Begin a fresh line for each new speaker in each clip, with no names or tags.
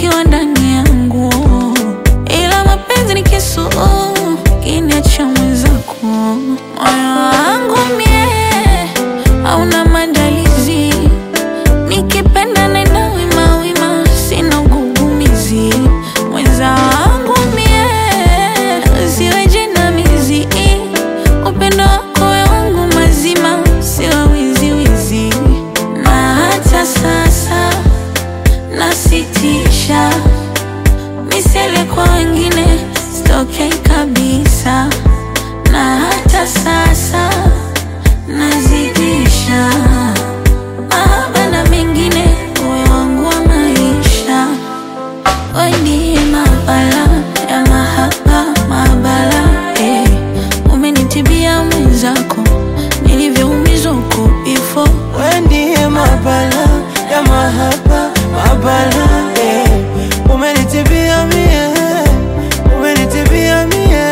ukiwa ndani yangu, ila mapenzi ni kisu kiniacha mwenzako. Moyo wangu mie hauna maandalizi, nikipenda naenda wima wima, sina ugugumizi. Mwenza wangu mie usiwe jinamizi, upendo wako we wangu mazima, siwa wizi wizi. Na hata sasa nasitisha, misele kwa wengine sitokei kabisa. Na hata sasa nazidisha, mahaba na mengine uwe wangu wa maisha. We ndiye mabala ya mahaba mabala, umenitibia mwenzako nilivyoumizwa huko before.
We ndiye mabala ya mahaba mabala, umenitibia mie, umenitibia mie.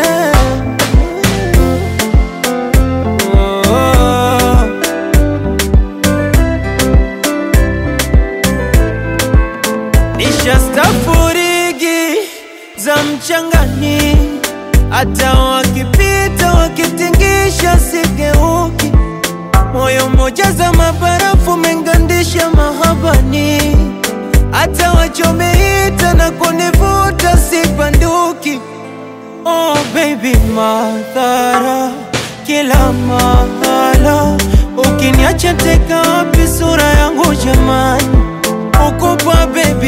Nishastafurigi za mchangani, hata wakipita wakitingisha sigeuki. Moyo moja za mabarafu mengandisha mahabani, hata wachomeita na kunivuta sibanduki. Oh baby, madhara kila mahala, ukiniacha teka wapi sura yangu jamani? Ukupa baby